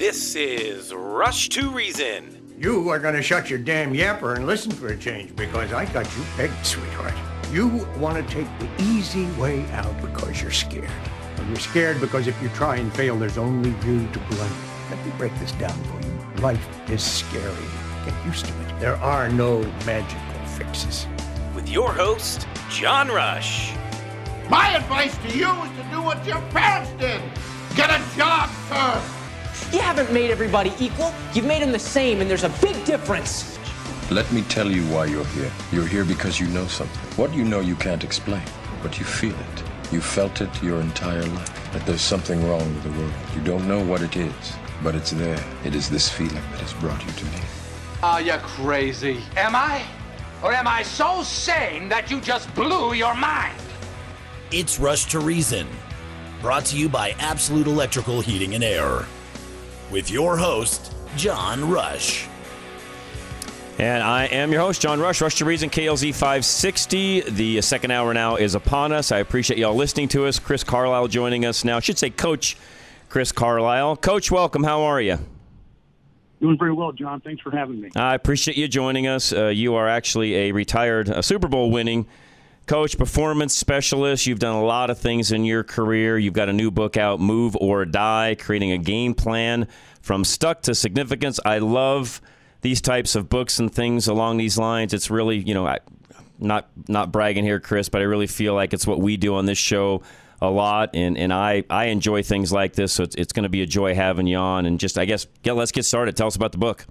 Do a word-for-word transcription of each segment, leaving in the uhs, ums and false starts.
This is Rush to Reason. You are going to shut your damn yapper and listen for a change, because I got you pegged, sweetheart. You want to take the easy way out because you're scared. And you're scared because if you try and fail, there's only you to blame. Let me break this down for you. Life is scary. Get used to it. There are no magical fixes. With your host, John Rush. My advice to you is to do what your parents did. Get a job, sir. You haven't made everybody equal. You've made them the same, and there's a big difference. Let me tell you why you're here. You're here because you know something. What you know you can't explain, but you feel it. You felt it your entire life, that there's something wrong with the world. You don't know what it is, but it's there. It is this feeling that has brought you to me. Are you crazy? Am I? Or am I so sane that you just blew your mind? It's Rush to Reason, brought to you by Absolute Electrical Heating and Air, with your host, John Rush. And I am your host, John Rush, Rush to Reason, K L Z five sixty. The second hour now is upon us. I appreciate y'all listening to us. Chris Carlisle joining us now. I should say Coach Chris Carlisle. Coach, welcome. How are you? Doing very well, John. Thanks for having me. I appreciate you joining us. Uh, you are actually a retired uh, Super Bowl winning coach, performance specialist. You've done a lot of things in your career. You've got a new book out, Move or Die, creating a game plan from stuck to significance. I love these types of books and things along these lines. It's really, you know, I, not not bragging here, Chris, but I really feel like it's what we do on this show a lot, and, and I, I enjoy things like this, so it's, it's going to be a joy having you on. And just, I guess, get, let's get started. Tell us about the book.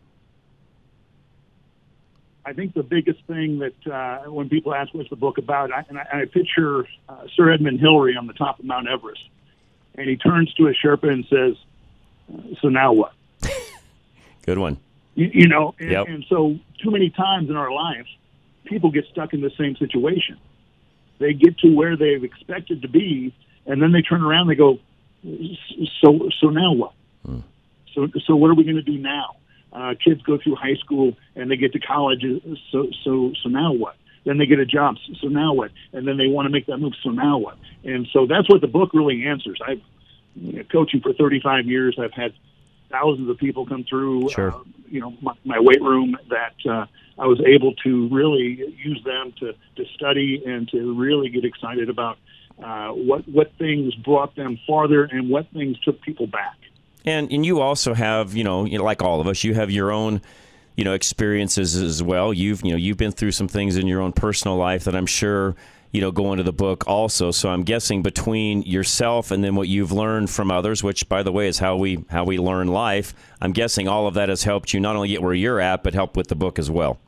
I think the biggest thing that uh, when people ask what's the book about, I, and I, I picture uh, Sir Edmund Hillary on the top of Mount Everest, and he turns to his Sherpa and says, so now what? Good one. You, you know, and, yep. and so too many times in our lives, people get stuck in the same situation. They get to where they've expected to be, and then they turn around and they go, so so now what? Hmm. So so what are we going to do now? Uh, kids go through high school and they get to college. So so so now what? Then they get a job. So now what? And then they want to make that move. So now what? And so that's what the book really answers. I've you know, coaching for thirty-five years. I've had thousands of people come through, sure. uh, you know, my, my weight room that uh, I was able to really use them to, to study and to really get excited about uh, what what things brought them farther and what things took people back. And and you also have, you know, you know, like all of us, you have your own, you know, experiences as well. You've, you know, you've been through some things in your own personal life that I'm sure, you know, go into the book also. So I'm guessing between yourself and then what you've learned from others, which, by the way, is how we how we learn life, I'm guessing all of that has helped you not only get where you're at, but help with the book as well.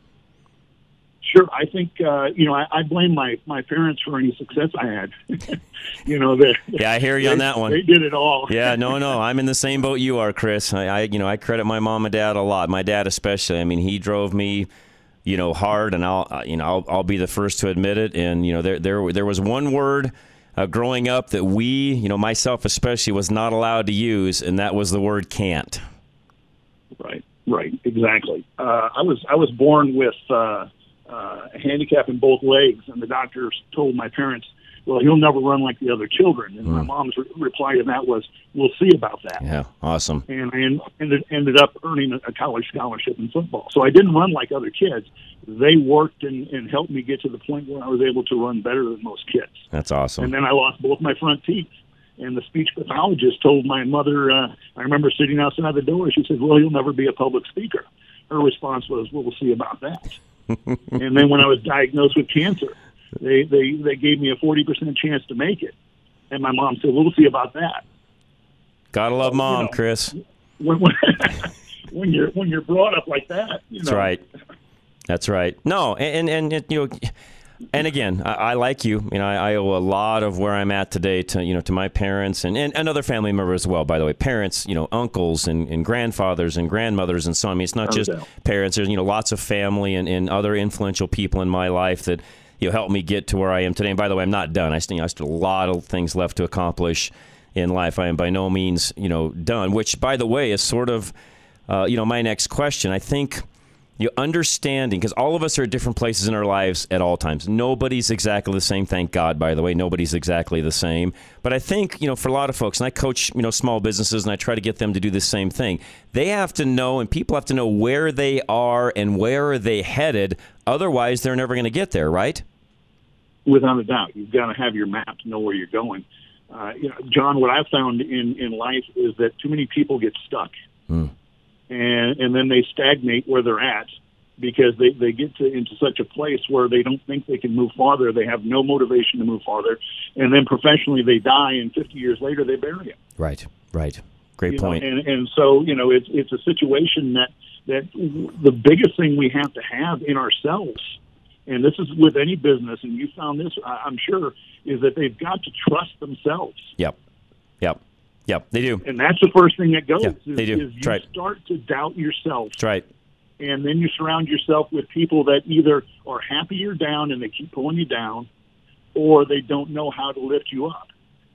Sure. I think, uh, you know, I, I blame my, my parents for any success I had. you know, they, yeah, I hear you they, on that one. They did it all. yeah, no, no. I'm in the same boat you are, Chris. I, I, you know, I credit my mom and dad a lot. My dad especially. I mean, he drove me, you know, hard, and I'll, you know, I'll, I'll be the first to admit it. And you know, there, there, there was one word uh, growing up that we, you know, myself especially, was not allowed to use, and that was the word "can't." Right, right, exactly. Uh, I was, I was born with uh, uh, a handicap in both legs, and the doctors told my parents, "Well, he'll never run like the other children." And mm. my mom's re- reply to that was, "We'll see about that." Yeah, awesome. And I en- ended ended up earning a, a college scholarship in football. So I didn't run like other kids. They worked and, and helped me get to the point where I was able to run better than most kids. That's awesome. And then I lost both my front teeth. And the speech pathologist told my mother, uh, I remember sitting outside the door, she said, "Well, you'll never be a public speaker." Her response was, "Well, we'll see about that." And then when I was diagnosed with cancer, They, they they gave me a forty percent chance to make it. And my mom said, "Well, we'll see about that." Gotta love mom, you know, Chris. When, when, when you're when you're brought up like that, you know. That's right. That's right. No, and, and, and you know, and again, I, I like you. You know, I, I owe a lot of where I'm at today to, you know, to my parents and, and, and other family members as well, by the way. Parents, you know, uncles and, and grandfathers and grandmothers and so on. I mean, it's not just parents. There's, you know, lots of family and, and other influential people in my life that, you know, helped me get to where I am today. And by the way, I'm not done. I still, you know, I still have a lot of things left to accomplish in life. I am by no means, you know, done, which, by the way, is sort of, uh, you know, my next question. I think, You understanding, because all of us are at different places in our lives at all times. Nobody's exactly the same. Thank God, by the way, nobody's exactly the same. But I think, you know, for a lot of folks, and I coach, you know, small businesses, and I try to get them to do the same thing. They have to know, and people have to know where they are and where are they headed. Otherwise, they're never going to get there, right? Without a doubt, you've got to have your map to know where you're going. Uh, you know, John, what I've found in, in life is that too many people get stuck. Mm. And, and then they stagnate where they're at because they, they get to, into such a place where they don't think they can move farther. They have no motivation to move farther. And then professionally they die, and fifty years later they bury them. Right, right. Great you point. Know, and, and so, you know, it's, it's a situation that, that the biggest thing we have to have in ourselves, and this is with any business, and you found this, I'm sure, is that they've got to trust themselves. Yep, yep. Yep, they do. And that's the first thing that goes. Yeah, is, they do. is you right. start to doubt yourself. That's right. And then you surround yourself with people that either are happy you're down and they keep pulling you down, or they don't know how to lift you up.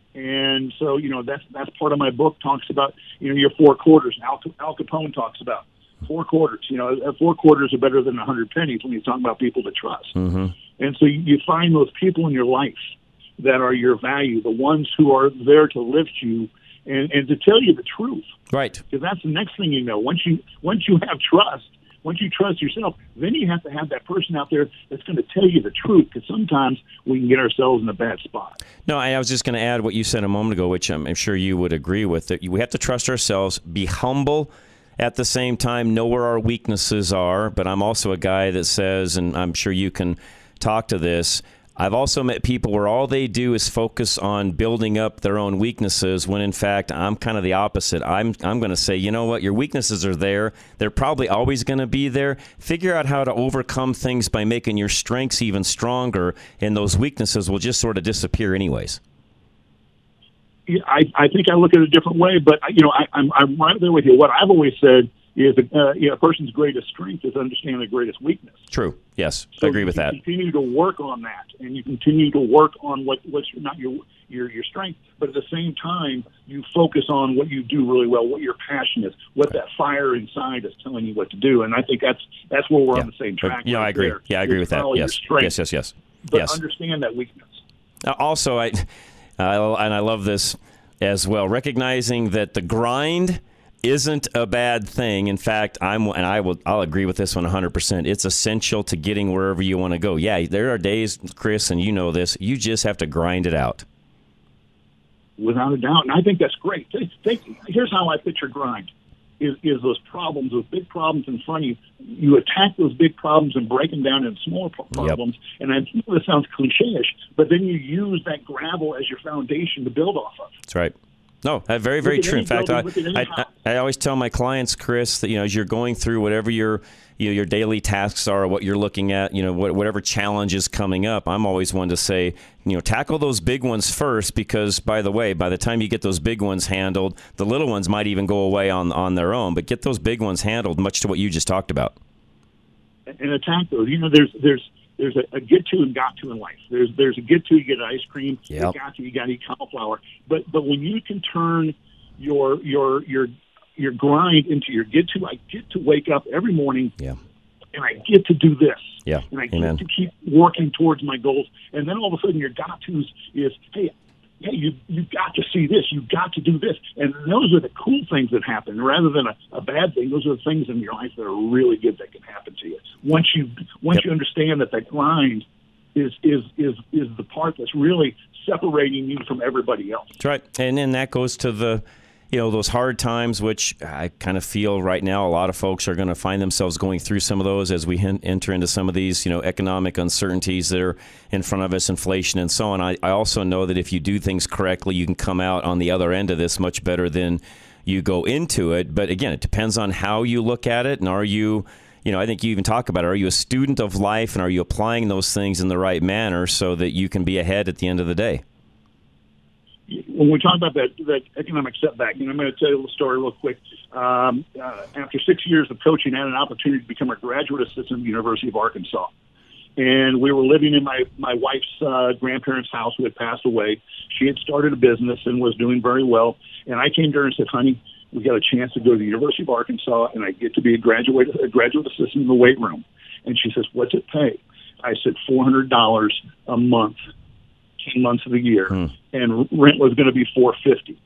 And so, you know, that's that's part of my book, talks about, you know, your four quarters. Al, Al Capone talks about four quarters. You know, four quarters are better than a hundred pennies when you're talking about people to trust. Mm-hmm. And so you, you find those people in your life that are your value, the ones who are there to lift you and, and to tell you the truth. Right. Because that's the next thing you know. Once you once you have trust, once you trust yourself, then you have to have that person out there that's going to tell you the truth, because sometimes we can get ourselves in a bad spot. No, I was just going to add what you said a moment ago, which I'm, I'm sure you would agree with, that we have to trust ourselves, be humble at the same time, know where our weaknesses are. But I'm also a guy that says, and I'm sure you can talk to this, I've also met people where all they do is focus on building up their own weaknesses, when in fact I'm kind of the opposite. I'm I'm going to say, you know what, your weaknesses are there. They're probably always going to be there. Figure out how to overcome things by making your strengths even stronger, and those weaknesses will just sort of disappear anyways. Yeah, I, I think I look at it a different way, but you know, I, I'm I'm right there with you. What I've always said is a, uh, you know, a person's greatest strength is understanding their greatest weakness. True. Yes, so I agree with you that. Continue to work on that, and you continue to work on what what's not your your your strength, but at the same time, you focus on what you do really well, what your passion is, what that fire inside is telling you what to do. And I think that's that's where we're yeah. on the same track. Yeah, right I agree. there. Yeah, I agree you with that. Yes. yes, yes, yes, but yes. understand that weakness. Also, I uh, and I love this as well, recognizing that the grind isn't a bad thing. In fact, I'm and I will I'll agree with this one one hundred percent. It's essential to getting wherever you want to go. Yeah, there are days, Chris, and you know this, you just have to grind it out. Without a doubt. And I think that's great. Think, think, here's how I picture grind. Is, is those problems, those big problems in front of you, you attack those big problems and break them down into smaller problems. Yep. And I know this sounds cliche-ish, but then you use that gravel as your foundation to build off of. That's right. No, very, very true. In fact, I, I, I always tell my clients, Chris, that, you know, as you're going through whatever your you know, your daily tasks are, what you're looking at, you know, what, whatever challenge is coming up, I'm always one to say, you know, tackle those big ones first, because, by the way, by the time you get those big ones handled, the little ones might even go away on on their own. But get those big ones handled, much to what you just talked about. And attack those. You know, there's there's there's a, a get to and got to in life. There's there's a get to, you get ice cream. Yep. You got to, you got to eat cauliflower. But but when you can turn your your your your grind into your get to, I get to wake up every morning. Yeah. And I get to do this. Yeah. And I Amen. get to keep working towards my goals. And then all of a sudden your got to's is, hey, hey, you you got to see this, you got to do this. And those are the cool things that happen rather than a, a bad thing. Those are the things in your life that are really good that can happen to you. Once you once yep. you understand that that grind is is is is the part that's really separating you from everybody else. That's right. And then that goes to the, you know, those hard times, which I kind of feel right now a lot of folks are going to find themselves going through some of those as we enter into some of these, you know, economic uncertainties that are in front of us, inflation and so on. I, I also know that if you do things correctly, you can come out on the other end of this much better than you go into it. But again, it depends on how you look at it. And are you, you know, I think you even talk about it, are you a student of life, and are you applying those things in the right manner so that you can be ahead at the end of the day? When we talk about that, that economic setback, you know, I'm going to tell you a little story real quick. Um, uh, after six years of coaching, I had an opportunity to become a graduate assistant at the University of Arkansas. And we were living in my, my wife's uh, grandparents' house who had passed away. She had started a business and was doing very well. And I came to her and said, honey, we got a chance to go to the University of Arkansas, and I get to be a graduate, a graduate assistant in the weight room. And she says, what's it pay? I said, four hundred dollars a month, ten months of the year. Hmm. And rent was going to be four hundred fifty dollars.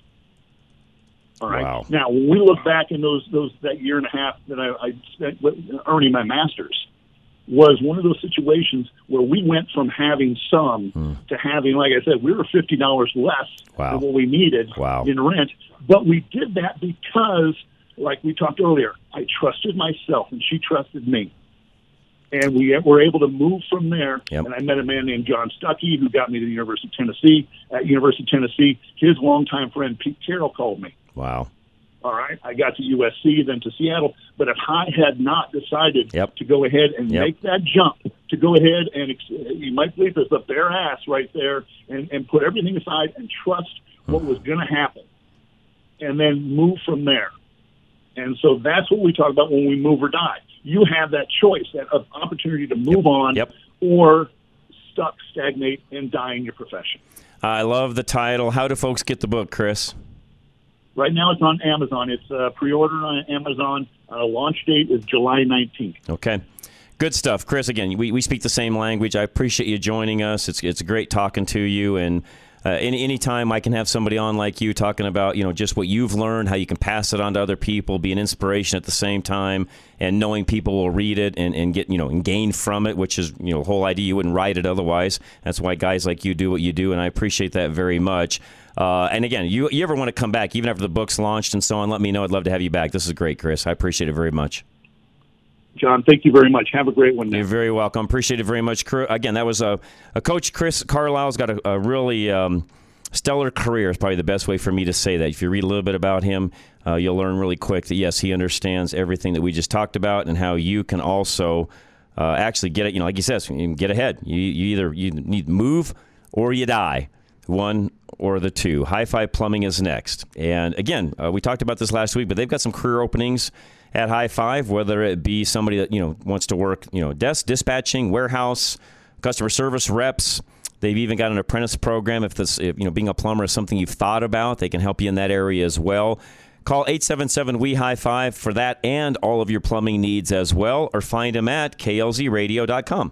All right. Wow. Now, when we look back in those those that year and a half that I, I spent earning my master's, was one of those situations where we went from having some hmm. to having, like I said, we were fifty dollars less wow. than what we needed wow. in rent. But we did that because, like we talked earlier, I trusted myself and she trusted me. And we were able to move from there. Yep. And I met a man named John Stuckey who got me to the University of Tennessee. At University of Tennessee, his longtime friend Pete Carroll called me. Wow. All right. I got to U S C, then to Seattle. But if I had not decided yep. to go ahead and yep. make that jump, to go ahead and, you might believe this, up their ass right there and, and put everything aside and trust mm. what was going to happen and then move from there. And so that's what we talk about when we move or die. You have that choice, that opportunity to move yep. on yep. or stuck, stagnate, and die in your profession. I love the title. How do folks get the book, Chris? Right now it's on Amazon. It's uh, pre-ordered on Amazon. Uh, launch date is July nineteenth. Okay. Good stuff. Chris, again, we, we speak the same language. I appreciate you joining us. It's it's great talking to you. And uh, any anytime I can have somebody on like you talking about, you know, just what you've learned, how you can pass it on to other people, be an inspiration at the same time, and knowing people will read it and, and get, you know, and gain from it, which is, you know, the whole idea. You wouldn't write it otherwise. That's why guys like you do what you do, and I appreciate that very much. Uh, and again, you you ever want to come back, even after the book's launched and so on, let me know. I'd love to have you back. This is great, Chris. I appreciate it very much. John, thank you very much. Have a great one now. You're very welcome. Appreciate it very much. Again, that was a, a coach, Chris Carlisle's got a, a really um, stellar career is probably the best way for me to say that. If you read a little bit about him, uh, you'll learn really quick that, yes, he understands everything that we just talked about and how you can also uh, actually get it. You know, like he says, you get ahead. You, you either you need to move or you die. One or the two. High Five Plumbing is next. And again, uh, we talked about this last week, but they've got some career openings at High Five, whether it be somebody that, you know, wants to work, you know, desk dispatching, warehouse, customer service reps. They've even got an apprentice program. If this, if, you know, being a plumber is something you've thought about, they can help you in that area as well. Call eight seven seven, W E, High Five for that and all of your plumbing needs as well, or find them at K L Z radio dot com.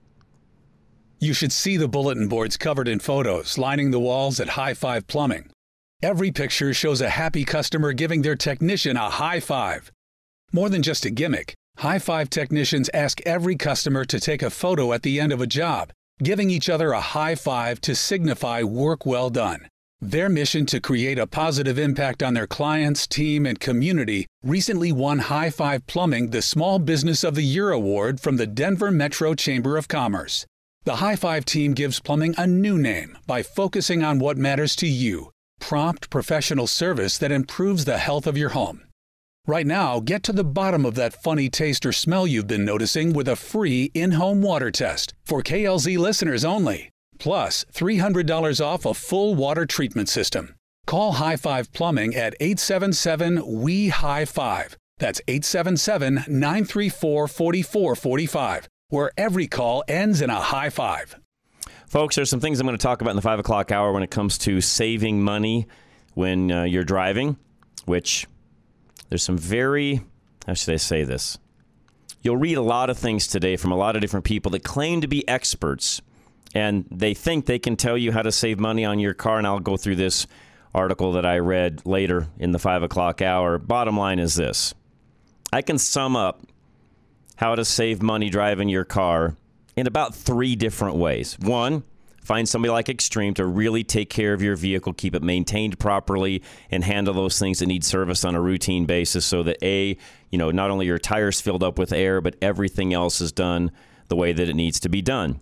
You should see the bulletin boards covered in photos lining the walls at High Five Plumbing. Every picture shows a happy customer giving their technician a high five. More than just a gimmick, High Five technicians ask every customer to take a photo at the end of a job, giving each other a high five to signify work well done. Their mission to create a positive impact on their clients, team, and community recently won High Five Plumbing the Small Business of the Year award from the Denver Metro Chamber of Commerce. The High Five team gives plumbing a new name by focusing on what matters to you, prompt professional service that improves the health of your home. Right now, get to the bottom of that funny taste or smell you've been noticing with a free in-home water test for K L Z listeners only. Plus, three hundred dollars off a full water treatment system. Call High Five Plumbing at eight seven seven, W E, High Five. That's eight seven seven, nine three four, four four four five. Where every call ends in a high five. Folks, there's some things I'm going to talk about in the five o'clock hour when it comes to saving money when uh, you're driving, which there's some very, how should I say this? You'll read a lot of things today from a lot of different people that claim to be experts, and they think they can tell you how to save money on your car, and I'll go through this article that I read later in the five o'clock hour. Bottom line is this. I can sum up how to save money driving your car in about three different ways. One, find somebody like Extreme to really take care of your vehicle, keep it maintained properly, and handle those things that need service on a routine basis so that, A, you know, not only your tires filled up with air, but everything else is done the way that it needs to be done.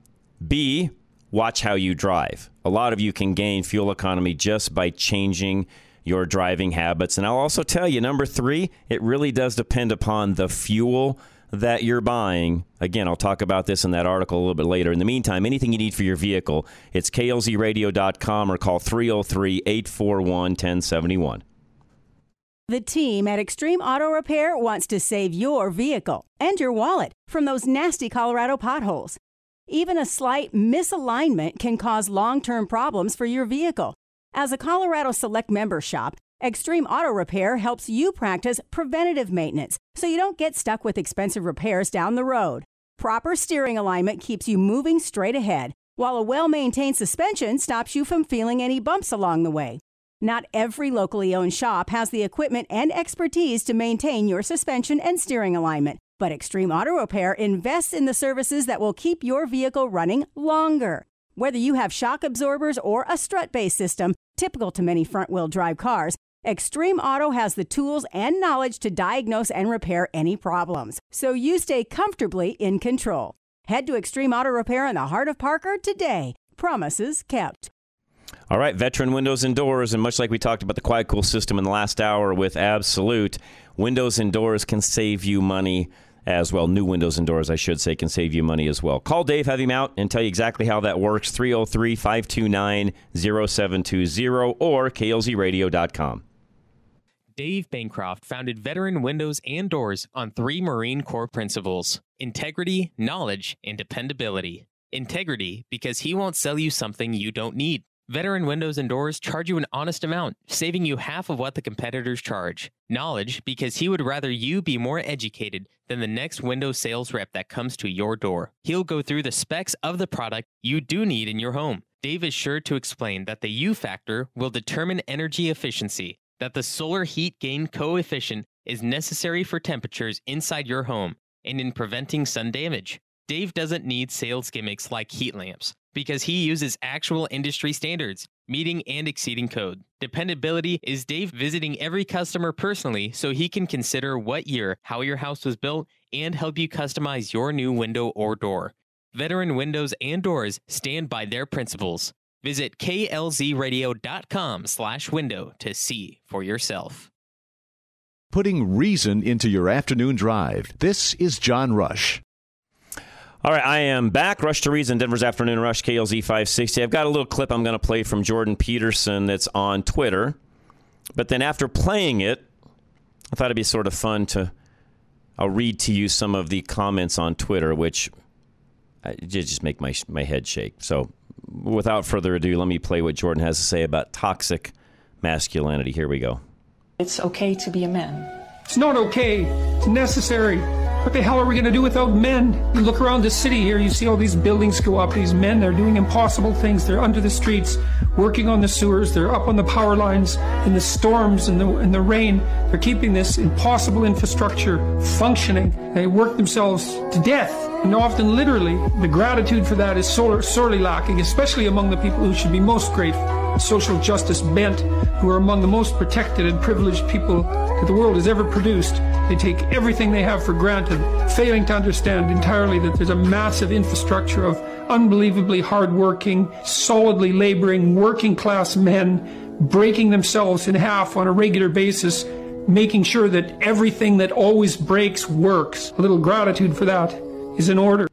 B, watch how you drive. A lot of you can gain fuel economy just by changing your driving habits. And I'll also tell you, number three, it really does depend upon the fuel that you're buying. Again, I'll talk about this in that article a little bit later. In the meantime, anything you need for your vehicle, it's K L Z radio dot com or call three oh three, eight four one, one oh seven one. The team at Extreme Auto Repair wants to save your vehicle and your wallet from those nasty Colorado potholes. Even a slight misalignment can cause long-term problems for your vehicle. As a Colorado Select member shop, Extreme Auto Repair helps you practice preventative maintenance so you don't get stuck with expensive repairs down the road. Proper steering alignment keeps you moving straight ahead, while a well-maintained suspension stops you from feeling any bumps along the way. Not every locally owned shop has the equipment and expertise to maintain your suspension and steering alignment, but Extreme Auto Repair invests in the services that will keep your vehicle running longer. Whether you have shock absorbers or a strut-based system, typical to many front-wheel drive cars, Extreme Auto has the tools and knowledge to diagnose and repair any problems, so you stay comfortably in control. Head to Extreme Auto Repair in the heart of Parker today. Promises kept. All right, Veteran Windows and Doors, and much like we talked about the Quiet Cool system in the last hour with Absolute, Windows and Doors can save you money as well. New windows and doors, I should say, can save you money as well. Call Dave, have him out, and tell you exactly how that works. three oh three, five two nine, oh seven two oh or K L Z radio dot com. Dave Bancroft founded Veteran Windows and Doors on three Marine Corps principles: integrity, knowledge, and dependability. Integrity, because he won't sell you something you don't need. Veteran Windows and Doors charge you an honest amount, saving you half of what the competitors charge. Knowledge, because he would rather you be more educated than the next Windows sales rep that comes to your door. He'll go through the specs of the product you do need in your home. Dave is sure to explain that the U factor will determine energy efficiency, that the solar heat gain coefficient is necessary for temperatures inside your home and in preventing sun damage. Dave doesn't need sales gimmicks like heat lamps, because he uses actual industry standards, meeting and exceeding code. Dependability is Dave visiting every customer personally so he can consider what year, how your house was built, and help you customize your new window or door. Veteran Windows and Doors stand by their principles. Visit K L Z radio dot com slash window to see for yourself. Putting reason into your afternoon drive. This is John Rush. All right, I am back. Rush to Reason, Denver's Afternoon Rush, K L Z five sixty. I've got a little clip I'm going to play from Jordan Peterson that's on Twitter. But then after playing it, I thought it'd be sort of fun to, I'll read to you some of the comments on Twitter, which I, just make my my head shake. So without further ado, let me play what Jordan has to say about toxic masculinity. Here we go. It's okay to be a man. It's not okay. It's necessary. What the hell are we going to do without men? You look around the city here, you see all these buildings go up. These men, they're doing impossible things. They're under the streets, working on the sewers. They're up on the power lines in the storms and the, in the rain. They're keeping this impossible infrastructure functioning. They work themselves to death, and often literally. The gratitude for that is sorely lacking, especially among the people who should be most grateful. Social justice bent, who are among the most protected and privileged people that the world has ever produced. They take everything they have for granted, failing to understand entirely that there's a massive infrastructure of unbelievably hardworking, solidly laboring, working-class men breaking themselves in half on a regular basis, making sure that everything that always breaks works. A little gratitude for that is in order.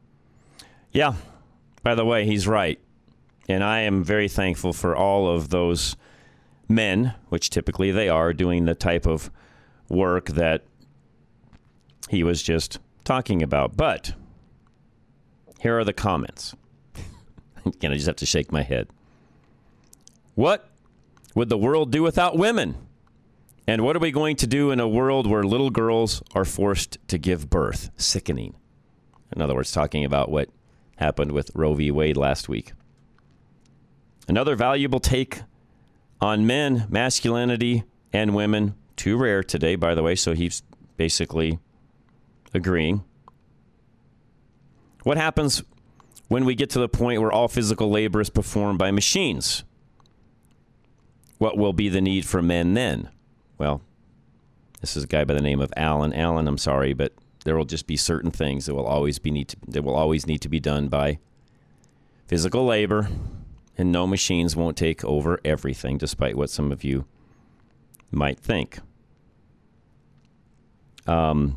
Yeah, by the way, he's right. And I am very thankful for all of those men, which typically they are, doing the type of work that he was just talking about. But here are the comments. Again, I just have to shake my head. What would the world do without women? And what are we going to do in a world where little girls are forced to give birth? Sickening. In other words, talking about what happened with Roe v. Wade last week. Another valuable take on men, masculinity, and women. Too rare today, by the way, so he's basically agreeing. What happens when we get to the point where all physical labor is performed by machines? What will be the need for men then? Well, this is a guy by the name of Alan. Alan, I'm sorry, but there will just be certain things that will always be need to, that will always need to be done by physical labor. And no, machines won't take over everything, despite what some of you might think. Um,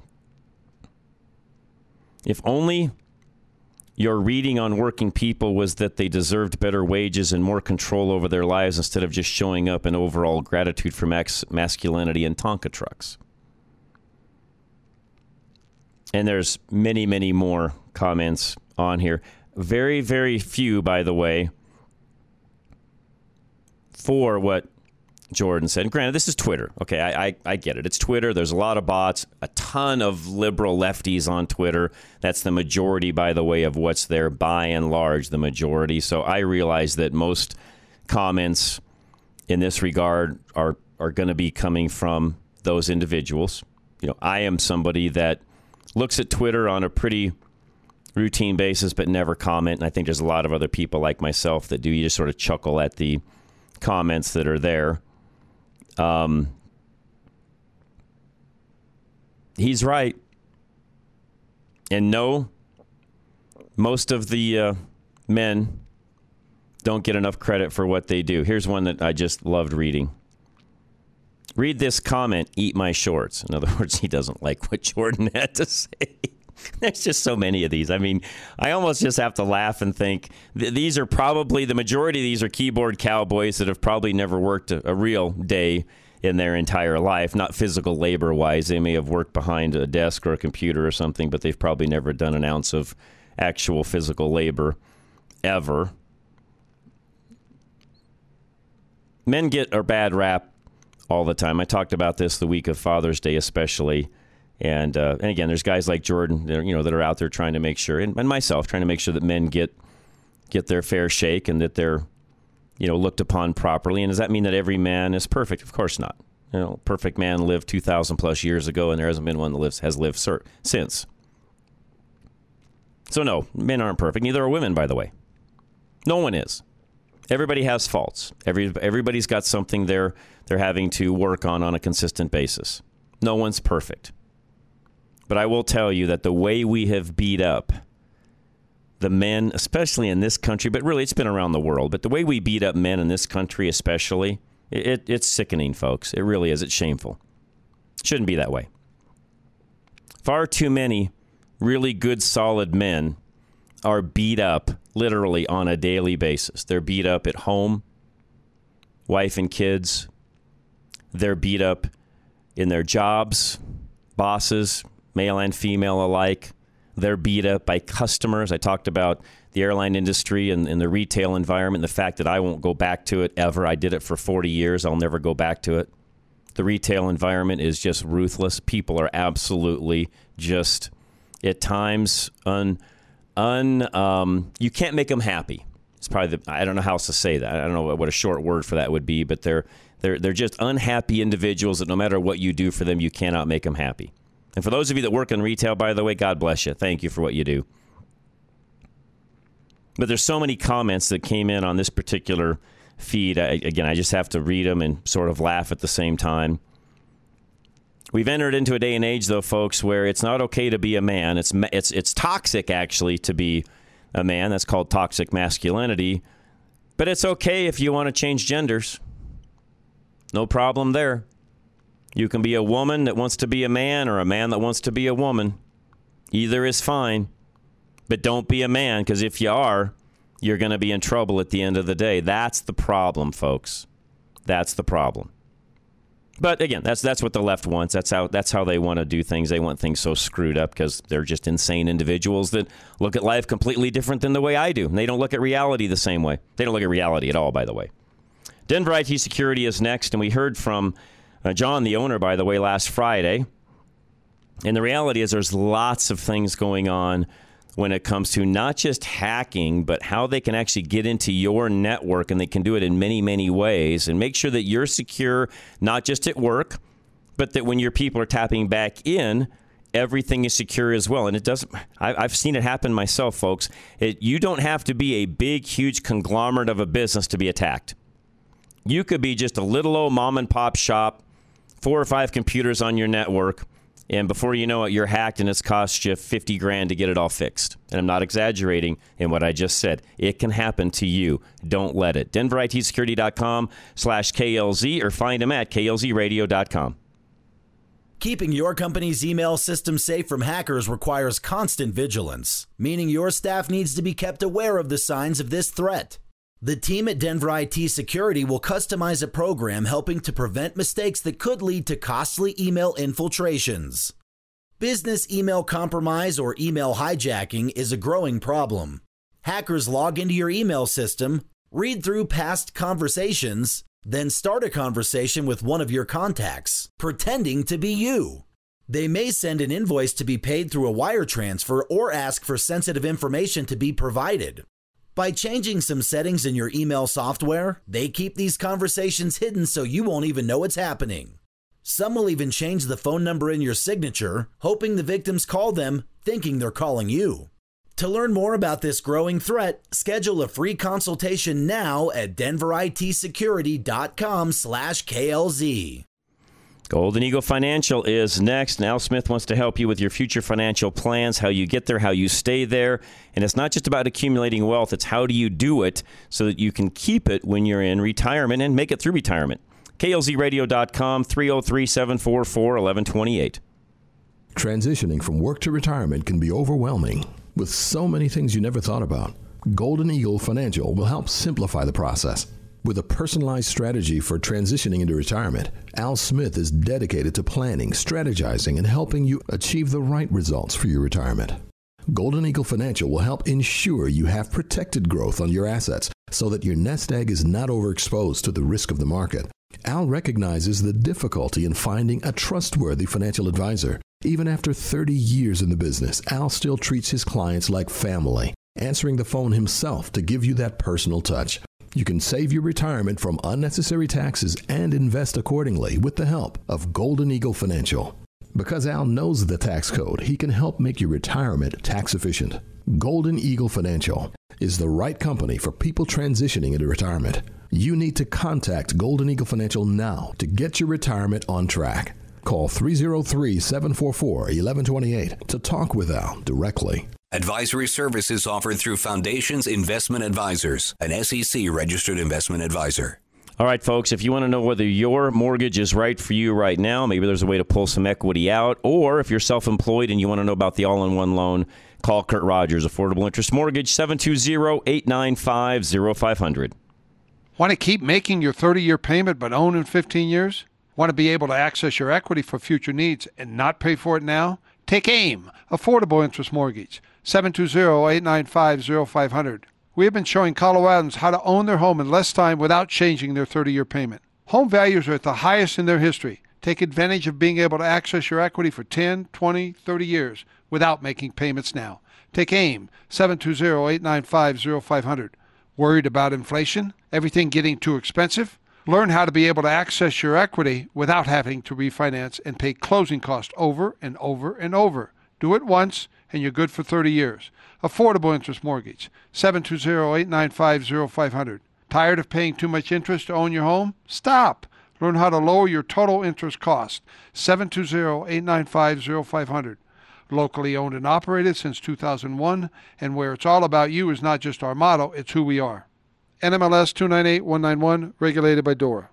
if only your reading on working people was that they deserved better wages and more control over their lives instead of just showing up in overall gratitude for max masculinity and Tonka trucks. And there's many, many more comments on here. Very, very few, by the way, for what Jordan said. And granted, this is Twitter. Okay, I, I I get it. It's Twitter. There's a lot of bots, a ton of liberal lefties on Twitter. That's the majority, by the way, of what's there, by and large, the majority. So I realize that most comments in this regard are, are going to be coming from those individuals. You know, I am somebody that looks at Twitter on a pretty routine basis, but never comment. And I think there's a lot of other people like myself that do. You just sort of chuckle at the comments that are there. Um, he's right. And no, most of the uh, men don't get enough credit for what they do. Here's one that I just loved reading. Read this comment, eat my shorts. In other words, he doesn't like what Jordan had to say. There's just so many of these. I mean, I almost just have to laugh and think th- these are probably, the majority of these are keyboard cowboys that have probably never worked a, a real day in their entire life, not physical labor wise. They may have worked behind a desk or a computer or something, but they've probably never done an ounce of actual physical labor ever. Men get a bad rap all the time. I talked about this the week of Father's Day especially. And uh, and again, there's guys like Jordan, that are, you know, that are out there trying to make sure, and, and myself, trying to make sure that men get get their fair shake and that they're, you know, looked upon properly. And does that mean that every man is perfect? Of course not. You know, perfect man lived two thousand plus years ago, and there hasn't been one that lives has lived sir, since. So no, men aren't perfect. Neither are women, by the way. No one is. Everybody has faults. Every everybody's got something they're they're having to work on on a consistent basis. No one's perfect. But I will tell you that the way we have beat up the men, especially in this country, but really it's been around the world, but the way we beat up men in this country especially, it, it's sickening, folks. It really is. It's shameful. It shouldn't be that way. Far too many really good, solid men are beat up literally on a daily basis. They're beat up at home, wife and kids. They're beat up in their jobs, bosses, male and female alike. They're beat up by customers. I talked about the airline industry and, and the retail environment, the fact that I won't go back to it ever. I did it for forty years. I'll never go back to it. The retail environment is just ruthless. People are absolutely just, at times, un, un um, you can't make them happy. It's probably the, I don't know how else to say that. I don't know what a short word for that would be, but they're they're they're just unhappy individuals that no matter what you do for them, you cannot make them happy. And for those of you that work in retail, by the way, God bless you. Thank you for what you do. But there's so many comments that came in on this particular feed. I, again, I just have to read them and sort of laugh at the same time. We've entered into a day and age, though, folks, where it's not okay to be a man. It's it's it's toxic, actually, to be a man. That's called toxic masculinity. But it's okay if you want to change genders. No problem there. You can be a woman that wants to be a man or a man that wants to be a woman. Either is fine. But don't be a man, because if you are, you're going to be in trouble at the end of the day. That's the problem, folks. That's the problem. But again, that's that's what the left wants. That's how that's how they want to do things. They want things so screwed up because they're just insane individuals that look at life completely different than the way I do. And they don't look at reality the same way. They don't look at reality at all, by the way. Denver I T Security is next, and we heard from Uh, John, the owner, by the way, last Friday. And the reality is there's lots of things going on when it comes to not just hacking, but how they can actually get into your network, and they can do it in many, many ways, and make sure that you're secure, not just at work, but that when your people are tapping back in, everything is secure as well. And it doesn't, I, I've seen it happen myself, folks. It, you don't have to be a big, huge conglomerate of a business to be attacked. You could be just a little old mom and pop shop, four or five computers on your network, and before you know it, you're hacked, and it's cost you fifty grand to get it all fixed. And I'm not exaggerating in what I just said. It can happen to you. Don't let it. Denver I T Security dot com slash K L Z or find them at K L Z radio dot com. Keeping your company's email system safe from hackers requires constant vigilance, meaning your staff needs to be kept aware of the signs of this threat. The team at Denver I T Security will customize a program helping to prevent mistakes that could lead to costly email infiltrations. Business email compromise or email hijacking is a growing problem. Hackers log into your email system, read through past conversations, Then start a conversation with one of your contacts, pretending to be you. They may send an invoice to be paid through a wire transfer or ask for sensitive information to be provided. By changing some settings in your email software, they keep these conversations hidden so you won't even know it's happening. Some will even change the phone number in your signature, hoping the victims call them, thinking they're calling you. To learn more about this growing threat, schedule a free consultation now at denver I T security dot com slash K L Z. Golden Eagle Financial is next. And Al Smith wants to help you with your future financial plans, how you get there, how you stay there. And it's not just about accumulating wealth. It's how do you do it so that you can keep it when you're in retirement and make it through retirement. K L Z radio dot com, three oh three, seven four four, one one two eight. Transitioning from work to retirement can be overwhelming with so many things you never thought about. Golden Eagle Financial will help simplify the process. With a personalized strategy for transitioning into retirement, Al Smith is dedicated to planning, strategizing, and helping you achieve the right results for your retirement. Golden Eagle Financial will help ensure you have protected growth on your assets so that your nest egg is not overexposed to the risk of the market. Al recognizes the difficulty in finding a trustworthy financial advisor. Even after thirty years in the business, Al still treats his clients like family, answering the phone himself to give you that personal touch. You can save your retirement from unnecessary taxes and invest accordingly with the help of Golden Eagle Financial. Because Al knows the tax code, he can help make your retirement tax efficient. Golden Eagle Financial is the right company for people transitioning into retirement. You need to contact Golden Eagle Financial now to get your retirement on track. Call three oh three, seven four four, one one two eight to talk with Al directly. Advisory services offered through Foundations Investment Advisors, an S E C-registered investment advisor. All right, folks, if you want to know whether your mortgage is right for you right now, maybe there's a way to pull some equity out, or if you're self-employed and you want to know about the all-in-one loan, call Kurt Rogers, Affordable Interest Mortgage, seven two zero, eight nine five, zero five zero zero. Want to keep making your thirty-year payment but own in fifteen years? Want to be able to access your equity for future needs and not pay for it now? Take AIM, Affordable Interest Mortgage, seven two zero, eight nine five, zero five zero zero. We have been showing Coloradans how to own their home in less time without changing their thirty-year payment. Home values are at the highest in their history. Take advantage of being able to access your equity for ten, twenty, thirty years without making payments now. Take AIM, seven two zero, eight nine five, zero five zero zero. Worried about inflation? Everything getting too expensive? Learn how to be able to access your equity without having to refinance and pay closing costs over and over and over. Do it once, and you're good for thirty years. Affordable Interest Mortgage, seven two zero, eight nine five, zero five zero zero. Tired of paying too much interest to own your home? Stop. Learn how to lower your total interest cost. seven two zero, eight nine five, zero five zero zero. Locally owned and operated since two thousand one, and where it's all about you is not just our motto, it's who we are. N M L S two nine eight one nine one, regulated by DORA.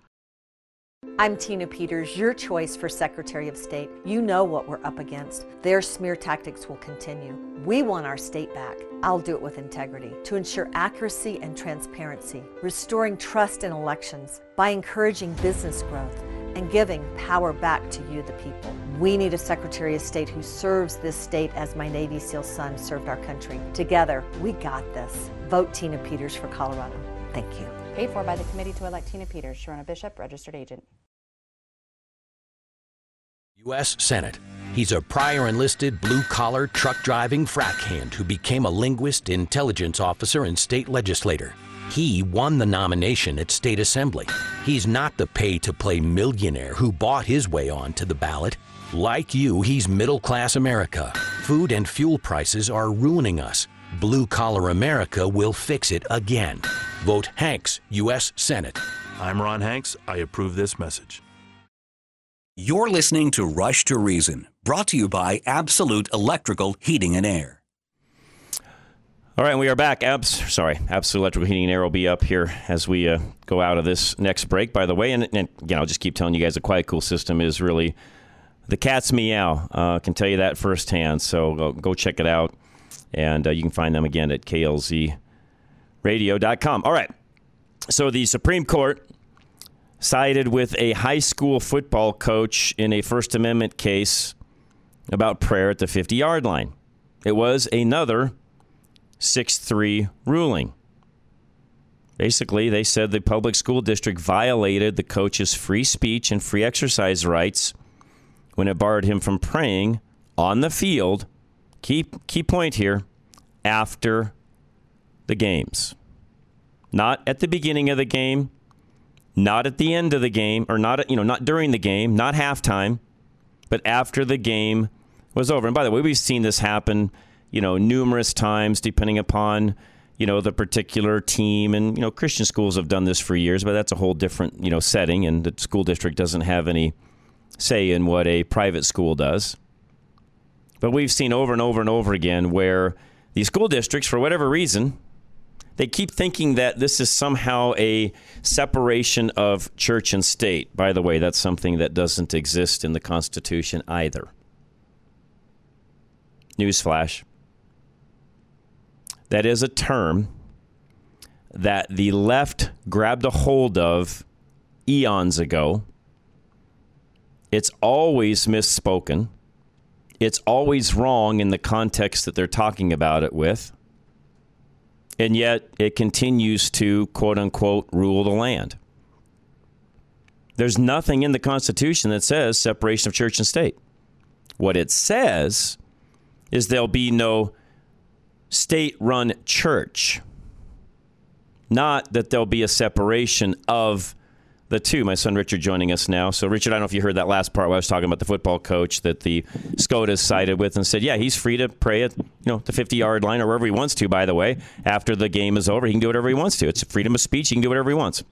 I'm Tina Peters, your choice for Secretary of State. You know what we're up against. Their smear tactics will continue. We want our state back. I'll do it with integrity to ensure accuracy and transparency, restoring trust in elections by encouraging business growth and giving power back to you, the people. We need a Secretary of State who serves this state as my Navy SEAL son served our country. Together, we got this. Vote Tina Peters for Colorado. Thank you. Paid for by the Committee to Elect Tina Peters, Sharona Bishop, Registered Agent. U S Senate. He's a prior enlisted blue-collar truck-driving frack hand who became a linguist, intelligence officer, and state legislator. He won the nomination at State Assembly. He's not the pay-to-play millionaire who bought his way onto the ballot. Like you, he's middle-class America. Food and fuel prices are ruining us. Blue-collar America will fix it again. Vote Hanks, U S Senate. I'm Ron Hanks. I approve this message. You're listening to Rush to Reason, brought to you by Absolute Electrical Heating and Air. All right, we are back. Abs, sorry, Absolute Electrical Heating and Air will be up here as we uh, go out of this next break, by the way. And, and again, I'll just keep telling you guys the Quiet Cool system is really the cat's meow. I uh, can tell you that firsthand. So go, go check it out. And uh, you can find them again at K L Z radio dot com. All right, so the Supreme Court sided with a high school football coach in a First Amendment case about prayer at the fifty-yard line. It was another six three ruling. Basically, they said the public school district violated the coach's free speech and free exercise rights when it barred him from praying on the field, key, key point here, after the games. Not at the beginning of the game, not at the end of the game, or not, you know, not during the game, not halftime, but after the game was over. And by the way, we've seen this happen, you know, numerous times, depending upon, you know, the particular team. And, you know, Christian schools have done this for years, but that's a whole different, you know, setting. And the school district doesn't have any say in what a private school does. But we've seen over and over and over again where these school districts, for whatever reason, they keep thinking that this is somehow a separation of church and state. By the way, that's something that doesn't exist in the Constitution either. Newsflash. That is a term that the left grabbed a hold of eons ago. It's always misspoken. It's always wrong in the context that they're talking about it with. And yet it continues to, quote unquote, rule the land. There's nothing in the Constitution that says separation of church and state. What it says is there'll be no state-run church. Not that there'll be a separation of the two. My son Richard joining us now. So Richard, I don't know if you heard that last part where I was talking about the football coach that the SCOTUS sided with and said, yeah, he's free to pray at, you know, the fifty-yard line or wherever he wants to, by the way. After the game is over, he can do whatever he wants to. It's freedom of speech. He can do whatever he wants.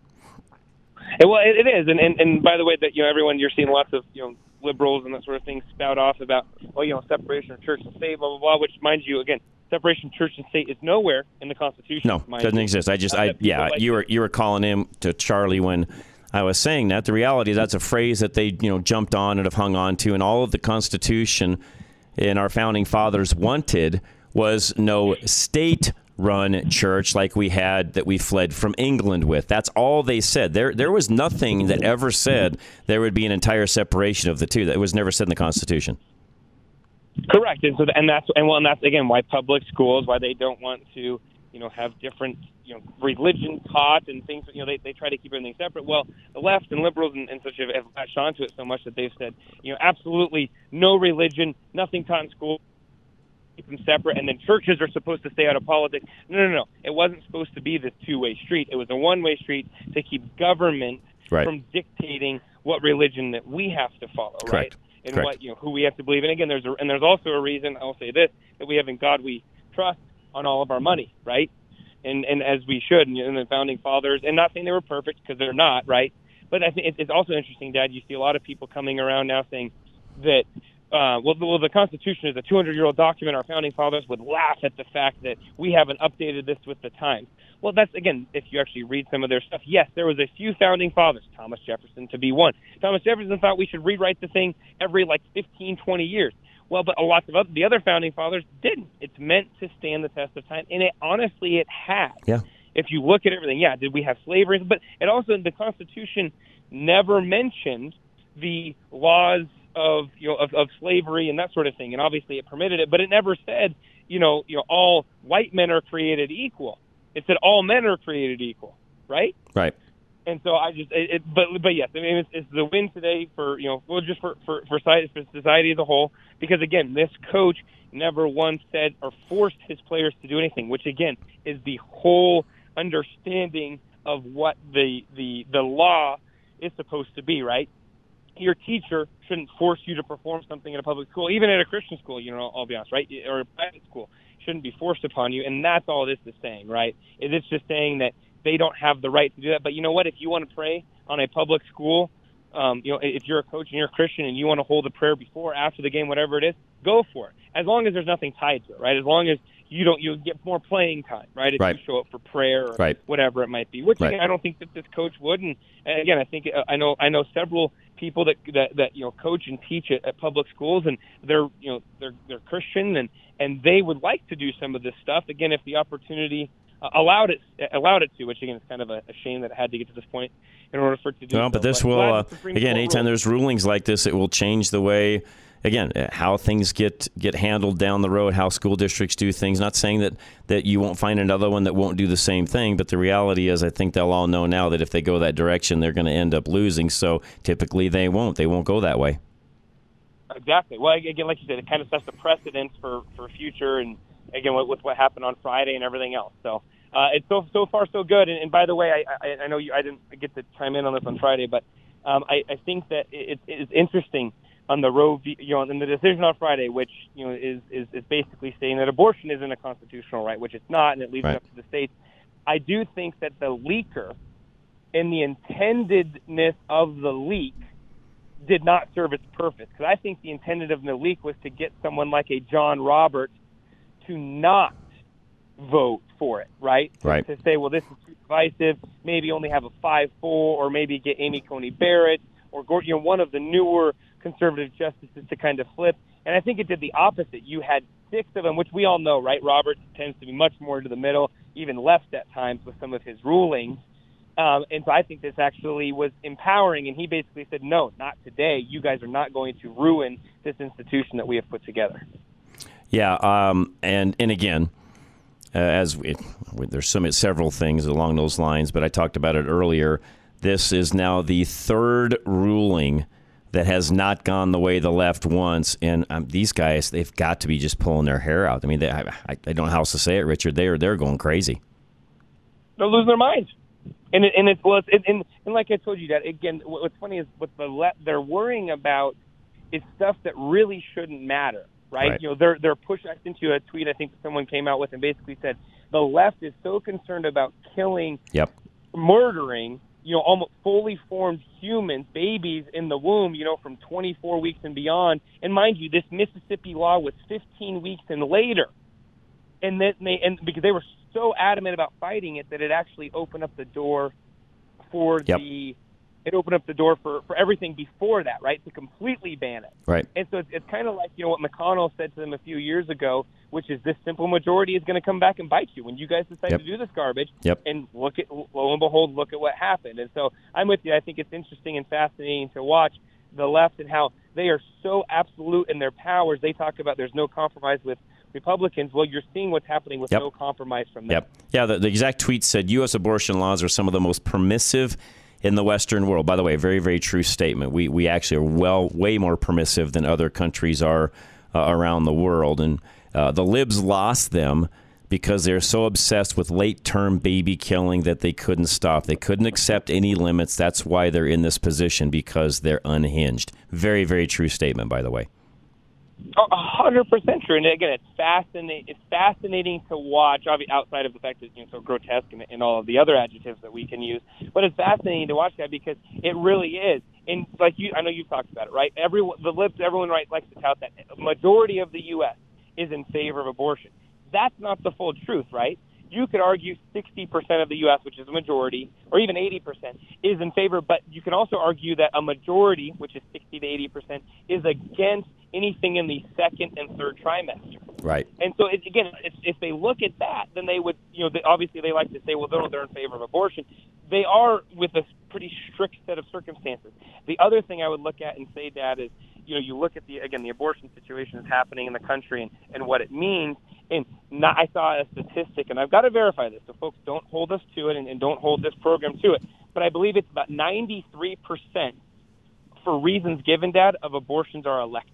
Well, it, it is. And, and, and by the way, that, you know, everyone, you're seeing lots of, you know, liberals and that sort of thing spout off about, well, you know, separation of church and state, blah, blah, blah, which, mind you, again, separation of church and state is nowhere in the Constitution. No, doesn't you. exist. I just, I yeah, like you were you were calling in to Charlie when I was saying that. The reality is that's a phrase that they, you know, jumped on and have hung on to, and all of the Constitution and our founding fathers wanted was no state-run church like we had that we fled from England with. That's all they said. There, there was nothing that ever said there would be an entire separation of the two. That was never said in the Constitution. Correct, and so and that's and well, and that's again why public schools, why they don't want to, you know, have different, you know, religion taught and things. You know, they they try to keep everything separate. Well, the left and liberals and, and such have, have latched onto it so much that they've said, you know, absolutely no religion, nothing taught in school, keep them separate, and then churches are supposed to stay out of politics. No, no, no, it wasn't supposed to be this two-way street. It was a one-way street to keep government right. from dictating what religion that we have to follow. Correct. Right. And Correct. what you know, who we have to believe in. Again, there's a, and there's also a reason. I'll say this: that we have in God we trust on all of our money, right? And and as we should. And, and the founding fathers, and not saying they were perfect because they're not, right? But I think it's also interesting, Dad. You see a lot of people coming around now saying that, uh, well, the, well, the Constitution is a two hundred year old document. Our founding fathers would laugh at the fact that we haven't updated this with the times. Well, that's, again, if you actually read some of their stuff, yes, there was a few founding fathers, Thomas Jefferson to be one. Thomas Jefferson thought we should rewrite the thing every, like, fifteen, twenty years. Well, but a lot of other, the other founding fathers didn't. It's meant to stand the test of time, and it honestly, it has. Yeah. If you look at everything, yeah, did we have slavery? But it also, the Constitution never mentioned the laws of, you know, of, of slavery and that sort of thing, and obviously it permitted it, but it never said, you know, you know, all white men are created equal. It said all men are created equal, right? Right. And so I just, it, it, but but yes, I mean it's, it's the win today for, you know, well, just for for for society, for society as a whole, because again, this coach never once said or forced his players to do anything, which again is the whole understanding of what the the the law is supposed to be, right? Your teacher shouldn't force you to perform something in a public school, even at a Christian school, you know, I'll be honest, right? Or a private school. Shouldn't be forced upon you, and that's all this is saying, right? It's just saying that they don't have the right to do that. But you know what? If you want to pray on a public school, um, you know, if you're a coach and you're a Christian and you want to hold a prayer before, after the game, whatever it is, go for it. As long as there's nothing tied to it, right? As long as you don't, you get more playing time, right? If right. you show up for prayer or right. whatever it might be, which right. again, I don't think that this coach would. And, and again, I think I know I know several people that that, that you know coach and teach at, at public schools, and they're you know they're they're Christian and and they would like to do some of this stuff. Again, if the opportunity uh, allowed it allowed it to, which again is kind of a, a shame that it had to get to this point in order for it to do. No, so. but this but will uh, again. Court Anytime ruled. there's rulings like this, it will change the way. Again, how things get, get handled down the road, how school districts do things. Not saying that, that you won't find another one that won't do the same thing, but the reality is I think they'll all know now that if they go that direction, they're going to end up losing. So typically they won't. They won't go that way. Exactly. Well, again, like you said, it kind of sets the precedence for, for future and, again, with, with what happened on Friday and everything else. So uh, it's so so far so good. And, and by the way, I, I, I know you, I didn't get to chime in on this on Friday, but um, I, I think that it, it's interesting on the Roe v. you know, in the decision on Friday, which you know is, is, is basically saying that abortion isn't a constitutional right, which it's not, and it leaves right. it up to the states. I do think that the leaker and the intendedness of the leak did not serve its purpose, because I think the intended of the leak was to get someone like a John Roberts to not vote for it, right? Right. To say, well, this is too divisive, maybe only have a five four, or maybe get Amy Coney Barrett or you know one of the newer conservative justices to kind of flip. And I think it did the opposite. You had six of them, which we all know, right? Roberts tends to be much more to the middle, even left at times with some of his rulings. Um, and so I think this actually was empowering, and he basically said, no, not today. You guys are not going to ruin this institution that we have put together. Yeah, um, and, and again, uh, as we, there's some, several things along those lines, but I talked about it earlier. This is now the third ruling that has not gone the way the left wants. And um, these guys, they've got to be just pulling their hair out. I mean, they, I, I don't know how else to say it, Richard. They are, they're going crazy. They're losing their minds. And it, and it's, well, it's, and, and like I told you, that again, what's funny is what the left, they're worrying about is stuff that really shouldn't matter, right? Right. You know, they're, they're pushing, I sent you a tweet I think someone came out with and basically said the left is so concerned about killing, yep. murdering, you know, almost fully formed humans, babies in the womb, you know, from twenty-four weeks and beyond. And mind you, this Mississippi law was fifteen weeks and later. And then they, and because they were so adamant about fighting it that it actually opened up the door for yep. the, it opened up the door for, for everything before that, right? To completely ban it. Right. And so it's, it's kind of like, you know, what McConnell said to them a few years ago, which is this simple majority is going to come back and bite you when you guys decide yep. to do this garbage. Yep. And look at, lo and behold, look at what happened. And so I'm with you. I think it's interesting and fascinating to watch the left and how they are so absolute in their powers. They talk about there's no compromise with Republicans. Well, you're seeing what's happening with yep. no compromise from them. Yep. Yeah, the, the exact tweet said U S abortion laws are some of the most permissive in the Western world. By the way, very, very true statement. We we actually are well, way more permissive than other countries are uh, around the world. And uh, the libs lost them because they're so obsessed with late-term baby killing that they couldn't stop. They couldn't accept any limits. That's why they're in this position, because they're unhinged. Very, very true statement, by the way. A hundred percent true, and again, it's fascinating. It's fascinating to watch. Obviously, outside of the fact that it's you know, so grotesque and, and all of the other adjectives that we can use, but it's fascinating to watch that because it really is. And like you, I know you've talked about it, right? Everyone, the libs, everyone right likes to tout that a majority of the U S is in favor of abortion. That's not the full truth, right? You could argue sixty percent of the U S, which is a majority, or even eighty percent, is in favor, but you can also argue that a majority, which is sixty to eighty percent, is against anything in the second and third trimester. Right. And so, it, again, if, if they look at that, then they would, you know, they, obviously they like to say, well, they're, they're in favor of abortion. They are with a pretty strict set of circumstances. The other thing I would look at and say, Dad, is, you know, you look at the, again, the abortion situation that's happening in the country and, and what it means. And not, I saw a statistic, and I've got to verify this, so folks don't hold us to it and, and don't hold this program to it. But I believe it's about ninety-three percent for reasons given, Dad, of abortions are elective.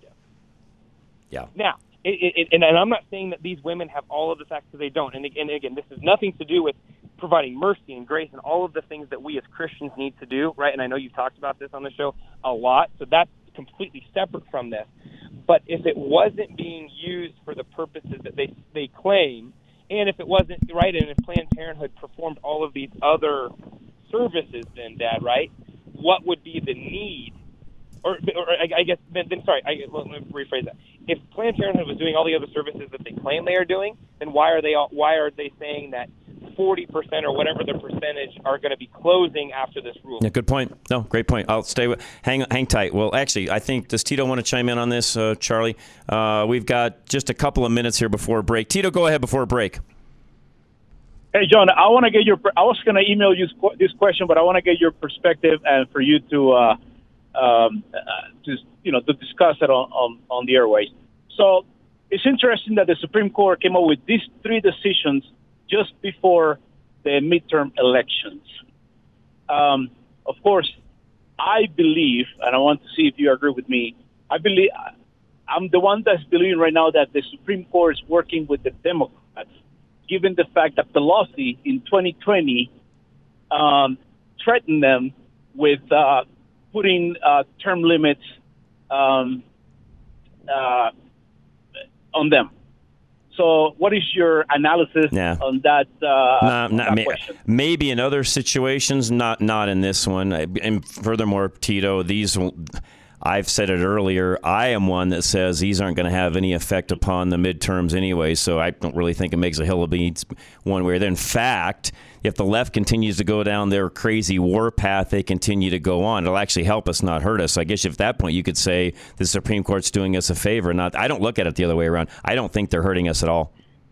Yeah. Now, it, it, and, and I'm not saying that these women have all of the facts, because they don't. And, and again, this has nothing to do with providing mercy and grace and all of the things that we as Christians need to do, right? And I know you've talked about this on the show a lot, so that's completely separate from this. But if it wasn't being used for the purposes that they they claim, and if it wasn't, right, and if Planned Parenthood performed all of these other services, then, Dad, right, what would be the need? Or, or I, I guess, then, then sorry, I, let me rephrase that. If Planned Parenthood was doing all the other services that they claim they are doing, then why are they all, why are they saying that forty percent or whatever the percentage are going to be closing after this rule? Yeah, good point. No, great point. I'll stay with, hang hang tight. Well, actually, I think, does Tito want to chime in on this, uh, Charlie? Uh, we've got just a couple of minutes here before break. Tito, go ahead before break. Hey, John, I want to get your. I was going to email you this question, but I want to get your perspective and for you to, uh, um, uh, to you know, to discuss it on, on, on the airways. So it's interesting that the Supreme Court came up with these three decisions just before the midterm elections. Um, of course, I believe, and I want to see if you agree with me. I believe I'm the one that's believing right now that the Supreme Court is working with the Democrats, given the fact that Pelosi in twenty twenty um, threatened them with uh, putting uh, term limits um, uh, on them. So what is your analysis yeah. on that, uh, not, on not, that may, question? Maybe in other situations, not not in this one. And furthermore, Tito, these... I've said it earlier, I am one that says these aren't going to have any effect upon the midterms anyway, so I don't really think it makes a hill of beans one way or the other. In fact, if the left continues to go down their crazy war path, they continue to go on. It'll actually help us, not hurt us. So I guess at that point you could say the Supreme Court's doing us a favor. Not, I don't look at it the other way around. I don't think they're hurting us at all.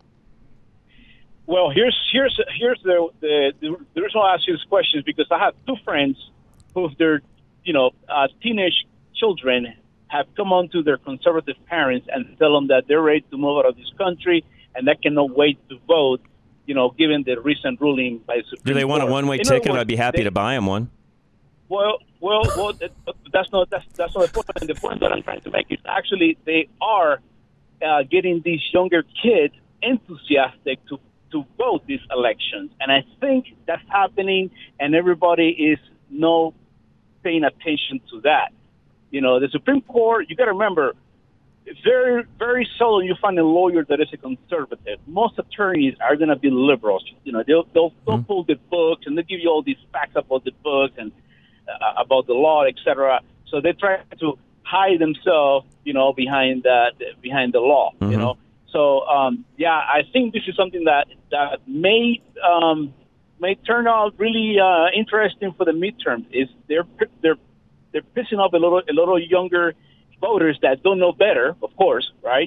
Well, here's here's here's the the, the reason why I ask you this question is because I have two friends who their you know uh, teenage children have come on to their conservative parents and tell them that they're ready to move out of this country and they cannot wait to vote, you know, given the recent ruling by the Supreme Court. Do they want Court. a one-way In ticket? words, I'd be happy they, to buy them one. Well, well, well, that, that's not that's that's not the point. The point that I'm trying to make is actually they are uh, getting these younger kids enthusiastic to to vote these elections, and I think that's happening, and everybody is no paying attention to that. You know, the Supreme Court, you got to remember, it's very, very seldom you find a lawyer that is a conservative. Most attorneys are going to be liberals. You know, they'll, they'll, they'll mm-hmm. pull the books and they'll give you all these facts about the books and uh, about the law, et cetera. So they try to hide themselves, you know, behind that, behind the law, mm-hmm. you know. So, um, yeah, I think this is something that, that may um, may turn out really uh, interesting for the midterms. Is they're they're They're pissing off a little, a little younger voters that don't know better, of course, right?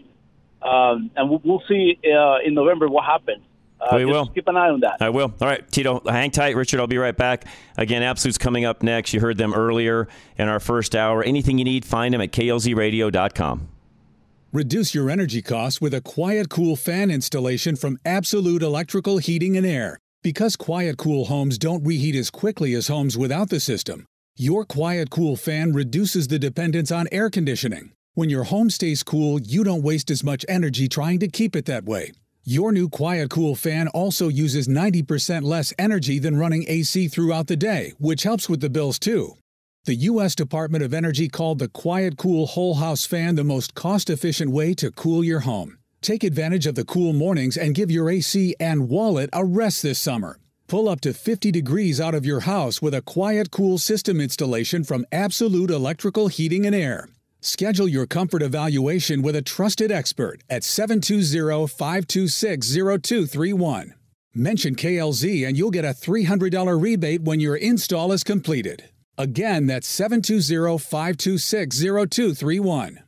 Um, and we'll, we'll see uh, in November what happens. Uh, we just will. Keep an eye on that. I will. All right, Tito, hang tight. Richard, I'll be right back. Again, Absolute's coming up next. You heard them earlier in our first hour. Anything you need, find them at K L Z radio dot com. Reduce your energy costs with a Quiet Cool fan installation from Absolute Electrical Heating and Air. Because Quiet Cool homes don't reheat as quickly as homes without the system, your Quiet Cool fan reduces the dependence on air conditioning. When your home stays cool, you don't waste as much energy trying to keep it that way. Your new Quiet Cool fan also uses ninety percent less energy than running A C throughout the day, which helps with the bills too. The U S Department of Energy called the Quiet Cool Whole House fan the most cost-efficient way to cool your home. Take advantage of the cool mornings and give your A C and wallet a rest this summer. Pull up to fifty degrees out of your house with a Quiet Cool system installation from Absolute Electrical Heating and Air. Schedule your comfort evaluation with a trusted expert at seven two zero, five two six, zero two three one. Mention K L Z and you'll get a three hundred dollars rebate when your install is completed. Again, that's seven two zero, five two six, zero two three one.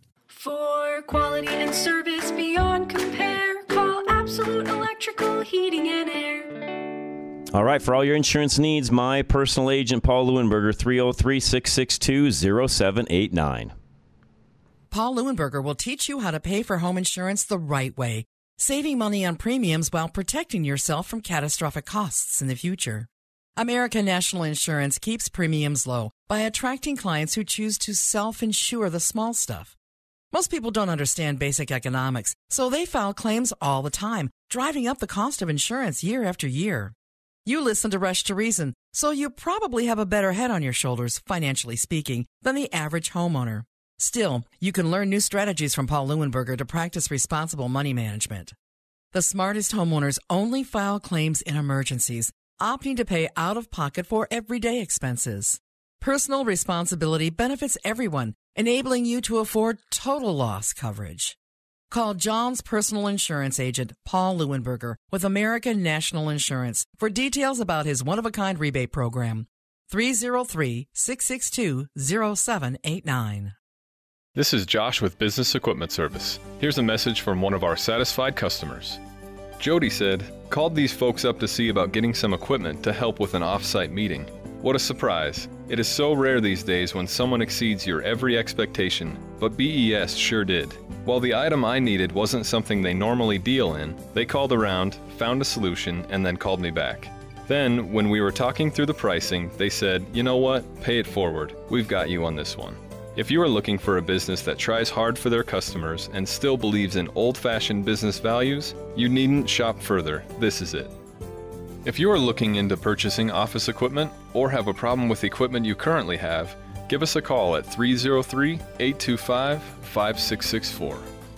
For quality and service beyond compare, call Absolute Electrical Heating and Air. All right, for all your insurance needs, my personal agent, Paul Leuenberger, three oh three, six six two, oh seven eight nine. Paul Leuenberger will teach you how to pay for home insurance the right way, saving money on premiums while protecting yourself from catastrophic costs in the future. American National Insurance keeps premiums low by attracting clients who choose to self-insure the small stuff. Most people don't understand basic economics, so they file claims all the time, driving up the cost of insurance year after year. You listen to Rush to Reason, so you probably have a better head on your shoulders, financially speaking, than the average homeowner. Still, you can learn new strategies from Paul Leuenberger to practice responsible money management. The smartest homeowners only file claims in emergencies, opting to pay out of pocket for everyday expenses. Personal responsibility benefits everyone, enabling you to afford total loss coverage. Call John's personal insurance agent, Paul Leuenberger, with American National Insurance for details about his one-of-a-kind rebate program. three oh three, six six two, oh seven eight nine. This is Josh with Business Equipment Service. Here's a message from one of our satisfied customers. Jody said, called these folks up to see about getting some equipment to help with an off-site meeting. What a surprise. It is so rare these days when someone exceeds your every expectation, but B E S sure did. While the item I needed wasn't something they normally deal in, they called around, found a solution, and then called me back. Then, when we were talking through the pricing, they said, you know what, pay it forward. We've got you on this one. If you are looking for a business that tries hard for their customers and still believes in old-fashioned business values, you needn't shop further. This is it. If you are looking into purchasing office equipment or have a problem with the equipment you currently have, give us a call at three oh three, eight two five, five six six four.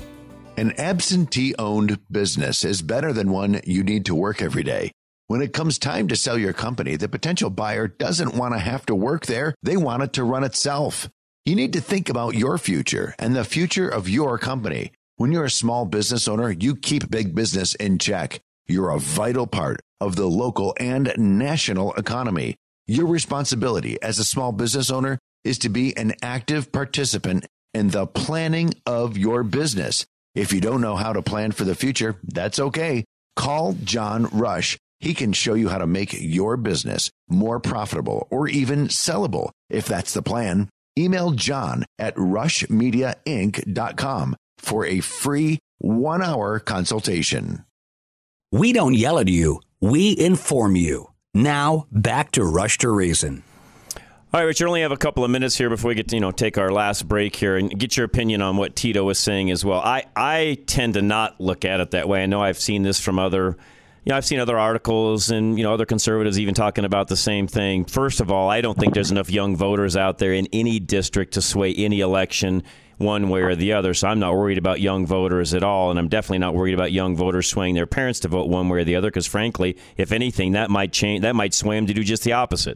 An absentee-owned business is better than one you need to work every day. When it comes time to sell your company, the potential buyer doesn't want to have to work there. They want it to run itself. You need to think about your future and the future of your company. When you're a small business owner, you keep big business in check. You're a vital part of the local and national economy. Your responsibility as a small business owner is to be an active participant in the planning of your business. If you don't know how to plan for the future, that's okay. Call John Rush. He can show you how to make your business more profitable or even sellable. If that's the plan, email John at rush media inc dot com for a free one-hour consultation. We don't yell at you. We inform you. Now, back to Rush to Reason. All right, Rich, you only have a couple of minutes here before we get to, you know, take our last break here and get your opinion on what Tito was saying as well. I, I tend to not look at it that way. I know I've seen this from other, you know, I've seen other articles and, you know, other conservatives even talking about the same thing. First of all, I don't think there's enough young voters out there in any district to sway any election one way or the other. So I'm not worried about young voters at all, and I'm definitely not worried about young voters swaying their parents to vote one way or the other, because frankly, if anything, that might change, that might sway them to do just the opposite.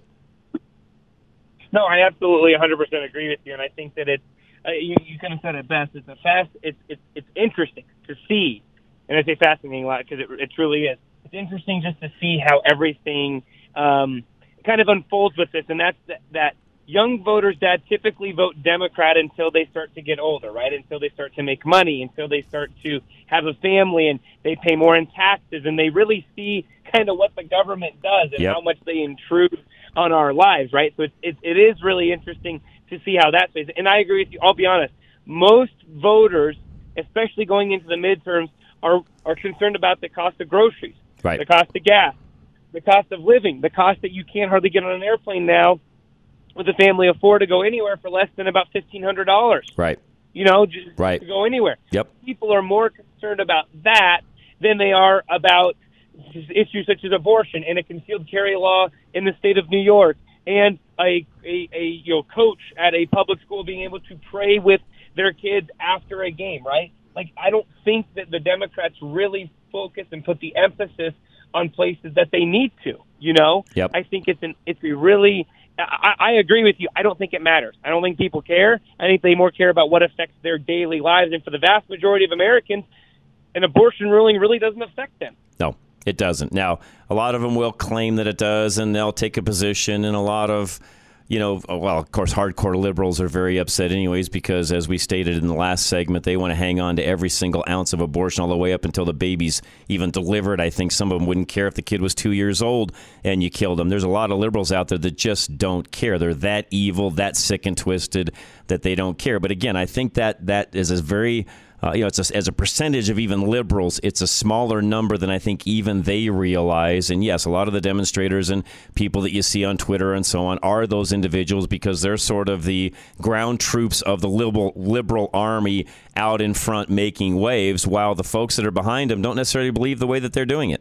No, I absolutely one hundred percent agree with you, and I think that it's uh, you, you kind of said it best. It's a fast. It's it's it's interesting to see, and I say fascinating a lot because it it truly is. It's interesting just to see how everything um, kind of unfolds with this, and that's that, that young voters that typically vote Democrat until they start to get older, right? Until they start to make money, until they start to have a family, and they pay more in taxes, and they really see kind of what the government does and yep. how much they intrude on our lives, right? So it, it, it is really interesting to see how that plays. And I agree with you. I'll be honest. Most voters, especially going into the midterms, are are concerned about the cost of groceries, right. the cost of gas, the cost of living, the cost that you can't hardly get on an airplane now with a family of four to go anywhere for less than about fifteen hundred dollars. Right. You know, just right. to go anywhere. Yep. People are more concerned about that than they are about issues such as abortion and a concealed carry law in the state of New York, and a, a, a you know coach at a public school being able to pray with their kids after a game, right? Like, I don't think that the Democrats really focus and put the emphasis on places that they need to, you know? Yep. I think it's an it's a really I, I agree with you. I don't think it matters. I don't think people care. I think they more care about what affects their daily lives, and for the vast majority of Americans, an abortion ruling really doesn't affect them. No. It doesn't. Now, a lot of them will claim that it does, and they'll take a position, and a lot of, you know, well, of course, hardcore liberals are very upset anyways, because as we stated in the last segment, they want to hang on to every single ounce of abortion all the way up until the baby's even delivered. I think some of them wouldn't care if the kid was two years old and you killed them. There's a lot of liberals out there that just don't care. They're that evil, that sick and twisted that they don't care. But again, I think that that is a very... Uh, you know, it's a, as a percentage of even liberals, it's a smaller number than I think even they realize. And yes, a lot of the demonstrators and people that you see on Twitter and so on are those individuals, because they're sort of the ground troops of the liberal liberal army out in front making waves, while the folks that are behind them don't necessarily believe the way that they're doing it.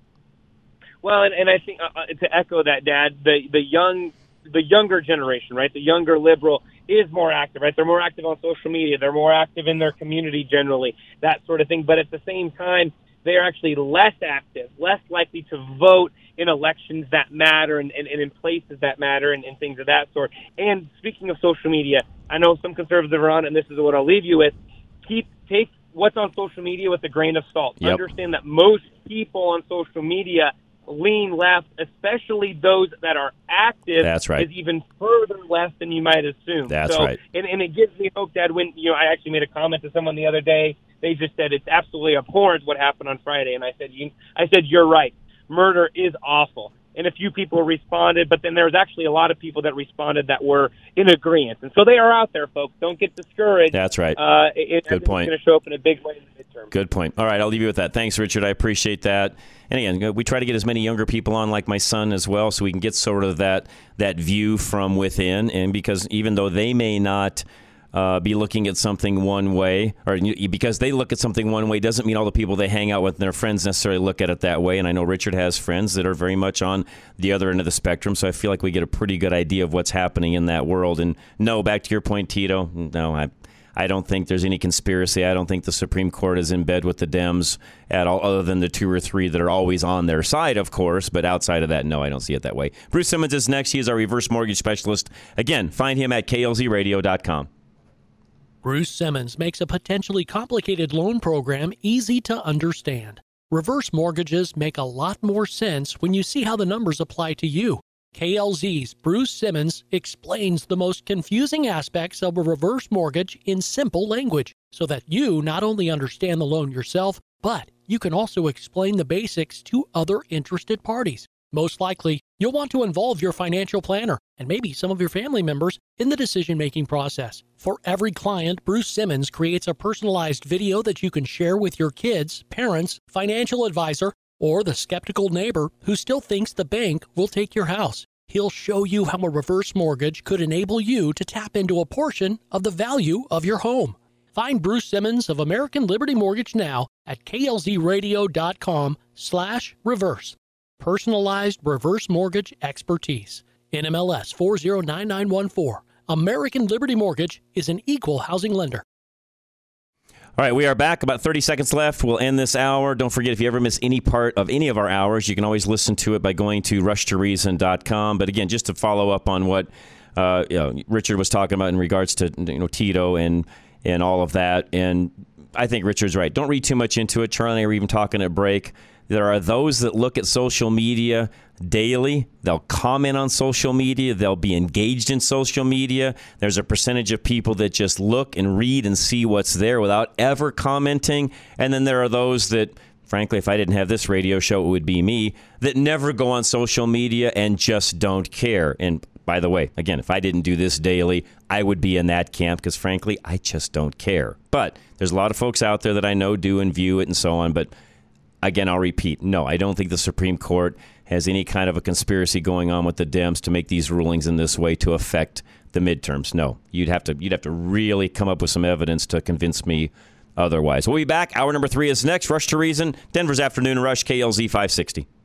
Well, and, and I think uh, to echo that, Dad, the the young the younger generation, right, the younger liberal is more active, right? They're more active on social media. They're more active in their community generally, that sort of thing. But at the same time, they're actually less active, less likely to vote in elections that matter and, and, and in places that matter and, and things of that sort. And speaking of social media, I know some conservatives are on, and this is what I'll leave you with. Keep take what's on social media with a grain of salt. Yep. Understand that most people on social media lean left, especially those that are active. That's right. Is even further left than you might assume. That's so, right. And, and it gives me hope, Dad, when, you know, I actually made a comment to someone the other day They just said it's absolutely abhorrent what happened on Friday. And I said, you, I said, you're right. Murder is awful. And a few people responded, but then there was actually a lot of people that responded that were in agreement. And so they are out there, folks. Don't get discouraged. That's right. Uh, it, Good point. It's going to show up in a big way in the midterm. Good point. All right, I'll leave you with that. Thanks, Richard. I appreciate that. And again, we try to get as many younger people on like my son as well, so we can get sort of that that view from within. And because even though they may not Uh, be looking at something one way, or because they look at something one way doesn't mean all the people they hang out with and their friends necessarily look at it that way. And I know Richard has friends that are very much on the other end of the spectrum, so I feel like we get a pretty good idea of what's happening in that world. And no, back to your point, Tito, no, I I don't think there's any conspiracy. I don't think the Supreme Court is in bed with the Dems at all, other than the two or three that are always on their side, of course. But outside of that, no, I don't see it that way. Bruce Simmons is next. He is our reverse mortgage specialist. Again, find him at K L Z radio dot com. Bruce Simmons makes a potentially complicated loan program easy to understand. Reverse mortgages make a lot more sense when you see how the numbers apply to you. K L Z's Bruce Simmons explains the most confusing aspects of a reverse mortgage in simple language so that you not only understand the loan yourself, but you can also explain the basics to other interested parties. Most likely, you'll want to involve your financial planner and maybe some of your family members in the decision-making process. For every client, Bruce Simmons creates a personalized video that you can share with your kids, parents, financial advisor, or the skeptical neighbor who still thinks the bank will take your house. He'll show you how a reverse mortgage could enable you to tap into a portion of the value of your home. Find Bruce Simmons of American Liberty Mortgage now at K L Z radio dot com slash reverse. Personalized reverse mortgage expertise. N M L S four zero nine nine one four. American Liberty Mortgage is an equal housing lender. All right, we are back. About thirty seconds left. We'll end this hour. Don't forget, if you ever miss any part of any of our hours, you can always listen to it by going to rush to reason dot com. But again, just to follow up on what uh, you know, Richard was talking about in regards to you know Tito and and all of that, and I think Richard's right. Don't read too much into it. Charlie and I were even talking at break. There are those that look at social media daily. They'll comment on social media. They'll be engaged in social media. There's a percentage of people that just look and read and see what's there without ever commenting. And then there are those that, frankly, if I didn't have this radio show, it would be me, that never go on social media and just don't care. And by the way, again, if I didn't do this daily, I would be in that camp because, frankly, I just don't care. But there's a lot of folks out there that I know do and view it and so on. But again, I'll repeat, no, I don't think the Supreme Court has any kind of a conspiracy going on with the Dems to make these rulings in this way to affect the midterms. No, you'd have to you'd have to really come up with some evidence to convince me otherwise. We'll be back. Hour number three is next. Rush to Reason, Denver's Afternoon Rush, K L Z five sixty.